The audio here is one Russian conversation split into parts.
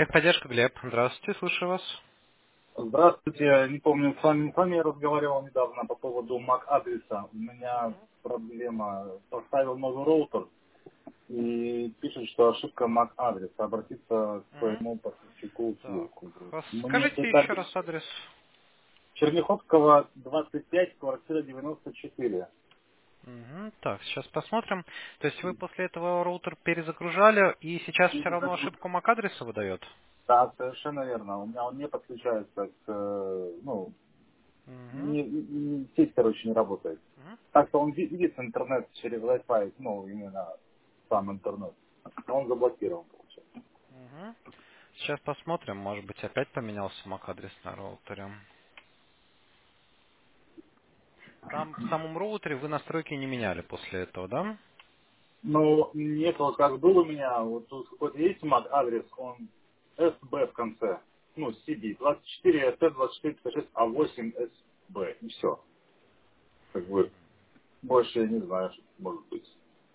Техподдержка, Глеб. Здравствуйте, слушаю вас. Здравствуйте. Не помню, с вами я разговаривал недавно по поводу MAC-адреса. У меня проблема. Поставил новый роутер и пишет, что ошибка MAC-адреса. Обратиться к Мгм. своему поставщику Так, услуг. Мне скажите это так... еще раз адрес. Черняховского, 25, квартира 94. Мгм. Так, сейчас посмотрим. То есть вы после этого роутер перезагружали, и сейчас все равно ошибку MAC-адреса выдает? Да, совершенно верно. У меня он не подключается к... Мгм. сеть, короче, не работает. Мгм. Так что он видит интернет через Wi-Fi, именно сам интернет. Но он заблокирован, получается. Мгм. Сейчас посмотрим, может быть опять поменялся MAC-адрес на роутере. Там в самом роутере вы настройки не меняли после этого, да? Но нет, вот как был у меня, вот тут какой-то есть MAC-адрес, он SB в конце, CB, 24 ST 24 56 A8 SB, и все. Как бы, больше я не знаю, что это может быть.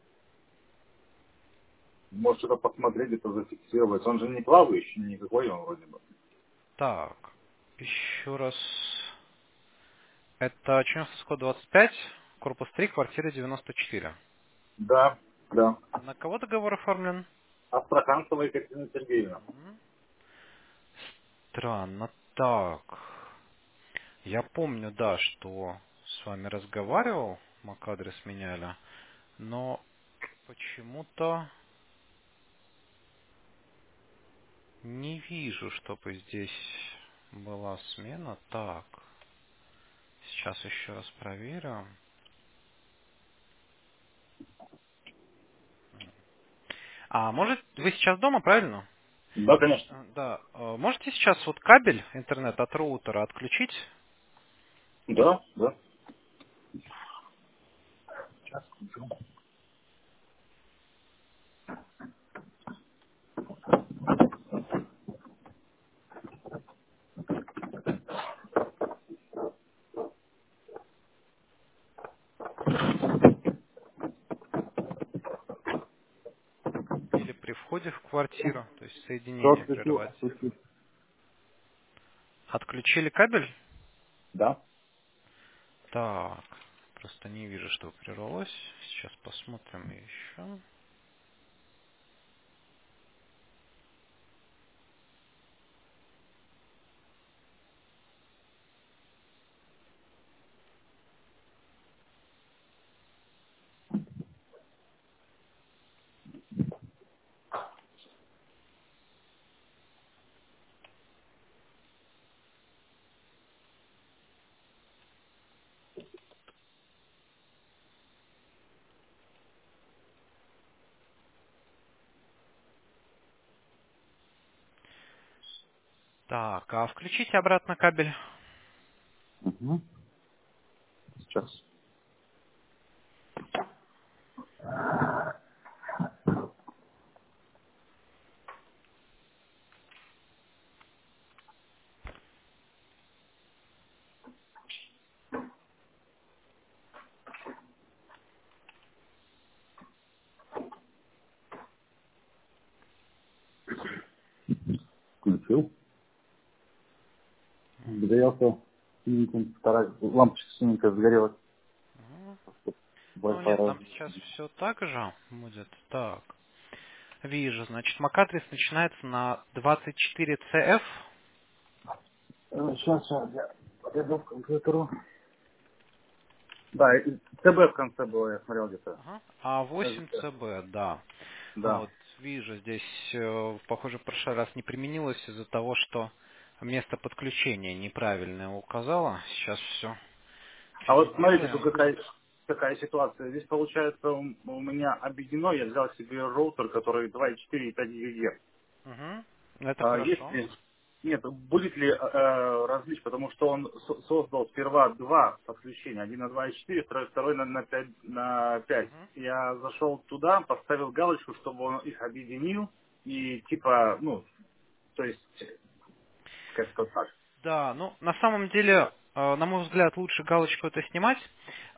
Может что-то посмотреть, это зафиксировать. Он же не плавающий, никакой он вроде бы. Так, еще раз. Это Черняховского 25, корпус 3, квартира 94. Да, да. На кого договор оформлен? Астраханцева Екатерина Сергеевна. Мгм. Странно. Так. Я помню, да, что с вами разговаривал, MAC-адрес меняли, но почему-то не вижу, чтобы здесь была смена. Так, сейчас еще раз проверю. А может, вы сейчас дома, правильно? Да, конечно. Да. Можете сейчас вот кабель интернет от роутера отключить? Да, да. Или при входе в квартиру, то есть Все соединение отключил, прервать? отключил. Отключили кабель? Да. Так, просто не вижу, что прервалось. Сейчас посмотрим еще. Так, а включите обратно кабель. Угу. Сейчас. Включил. Загорелся синеньким, вторая лампочка синенькая загорелась. Мгм. Ну Wi-Fi нет, раз. там сейчас все так же будет. Так, вижу, значит, MAC-адрес начинается на 24CF, Сейчас, я подойду к компьютеру. Да, и ТБ в конце было, я смотрел где-то. ага, а 8CB, да. Да. Вот, вижу, здесь, похоже, в прошлый раз не применилось из-за того, что место подключения неправильное указало. Сейчас все А вот смотрите, тут переделаем. какая ситуация. Здесь, получается, у меня объединено, я взял себе роутер, который 2,4 и 5 ГГц. Угу. Это А хорошо. если... Нет, будет ли различие, потому что он создал сперва два подключения, один на 2,4, второй на 5, на 5. Мгм. Я зашел туда, поставил галочку, чтобы он их объединил, и типа, то есть, как-то так. Да, ну, на самом деле, на мой взгляд, лучше галочку это снимать.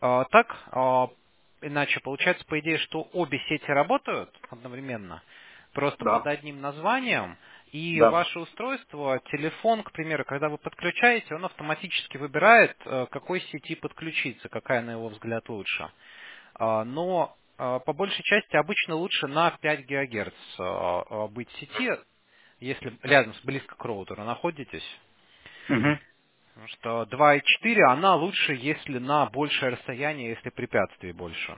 Так, иначе получается, по идее, что обе сети работают одновременно. просто под Да. одним названием, и Да. ваше устройство, телефон, к примеру, когда вы подключаете, он автоматически выбирает, к какой сети подключиться, какая, на его взгляд, лучше. Но по большей части обычно лучше на 5 ГГц быть в сети, если рядом, близко к роутеру находитесь. Мгм. Потому что 2,4 она лучше, если на большее расстояние, если препятствий больше.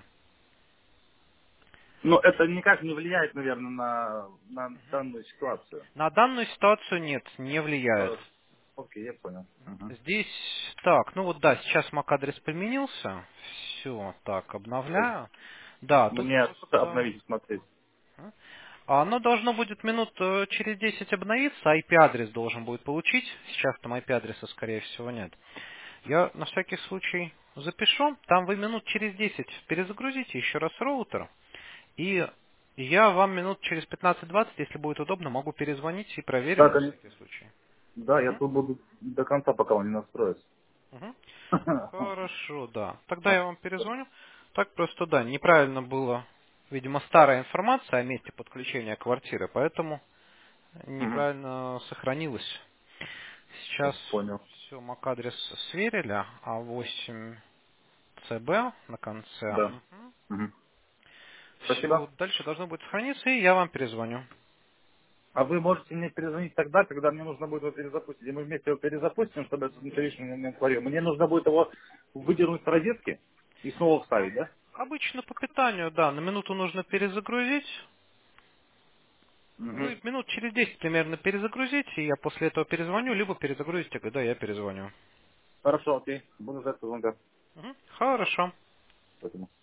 Но это никак не влияет, наверное, на данную ситуацию. На данную ситуацию нет, не влияет. Хорошо. Окей, я понял. Мгм. Здесь так, ну вот да, сейчас MAC-адрес поменялся. Все, так, обновляю. Да, тут Мне просто обновить, смотреть. оно должно будет минут через 10 обновиться, IP-адрес должен будет получить. Сейчас там IP-адреса, скорее всего, нет. Я на всякий случай запишу. Там вы минут через 10 перезагрузите еще раз роутер. И я вам минут через 15-20, если будет удобно, могу перезвонить и проверим Так, на всякий случай. да, я Мгм, тут буду до конца, пока он не настроится. мгм. Хорошо, да. Тогда я вам перезвоню. Так просто, да, неправильно было, видимо, старая информация о месте подключения квартиры, поэтому Мгм. неправильно сохранилась. Я Сейчас понял. все, MAC-адрес сверили, А8CB на конце. Да. Мгм. Все, Спасибо. дальше должно будет сохраниться, и я вам перезвоню. А вы можете мне перезвонить тогда, когда мне нужно будет его перезапустить. И мы вместе его перезапустим, чтобы этот лишний не творил. Мне нужно будет его выдернуть с розетки и снова вставить, да? Обычно по питанию, да, на минуту нужно перезагрузить. Мгм. Вы минут через 10 примерно перезагрузите, и я после этого перезвоню, либо перезагрузите, когда я перезвоню. Хорошо, окей. Буду ждать звонка. Мгм. Хорошо. Спасибо.